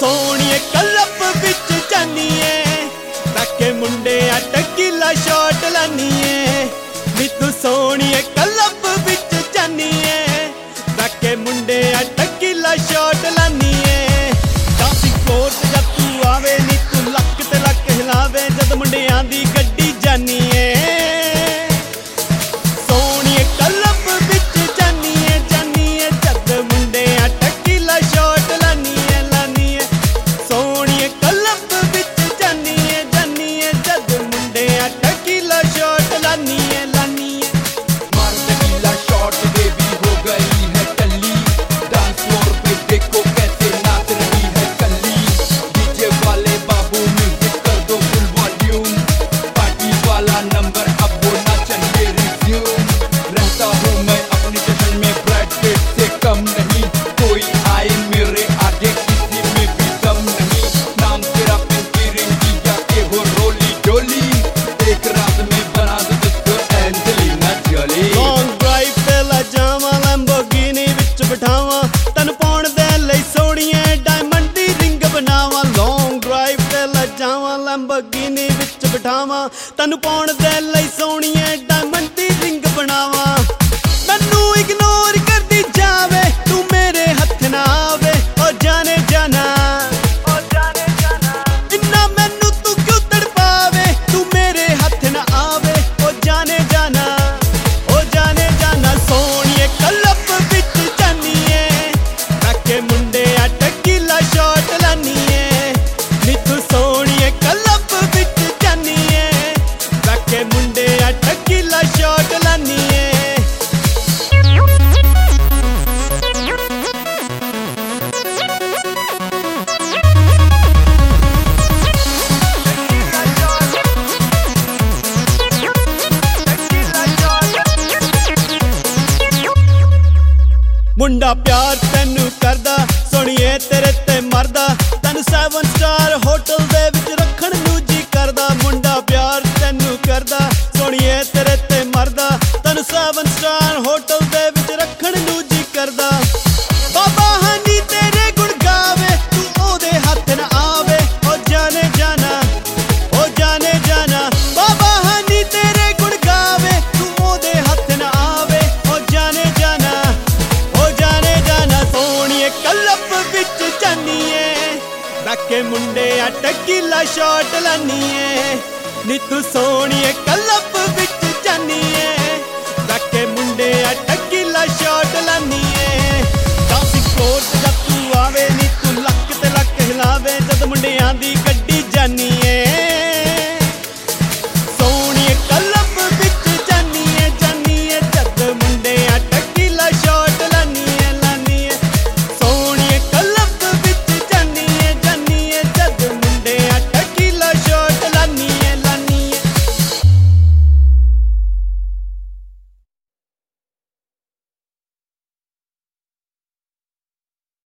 सोनिए club विच जानिए ताके मुंडे tequila shot लानिए नी तू सोनिए क्लब विच जानिए ताके मुंडे टकीला शॉट लानिए दासी कोट जब तू आवे नी तू लक ते लक हिलावे जद मुंडियां दी गड्डी जानिए बिठावा तन पाउण दे लई सोहणीए डायमंड दी रिंग बनावा लॉन्ग ड्राइव ते लजावा लैम्बोर्गिनी विच बिठावा तन पाउण दे लई सोहणीए डायमंड दी रिंग बनावा मैनू इग्नोर करदी जावे तू मेरे हथ ना आवे ओ जाने जाना इन्ना मैनू तू क्यों तड़पावे तू मेरे हथ ना आवे ओ जाने जाना सोहणीए क्लब विच मुंडे टकीला शॉट लानिए नी तू सोहणीए क्लब विच जानिए ताके मुंडे टकीला शॉट लानिए मुंडा प्यार तैनू करदा सोहणीए तेरे ते मरदा तैनू 7 स्टार होटल दे विच रखण नू जी करदा मुंडा प्यार तैनू करदा सोहणीए तेरे ते मरदा तैनू 7 स्टार होटल दे विच रखण नू जी करदा बाबा हनी तेरे गुण गावे तू ओदे हथ ना आवे ओ जाने जाना बाबा हनी तेरे गुण गावे तू ओदे हथ ना आवे ओ जाने जाना सोहणीए क्लब विच जानिए ताके मुंडे टकीला शॉट लानिए नी तू सोहणीए क्लब विच जानिए ताके मुंडे टकीला शॉट लानिए दासी कोट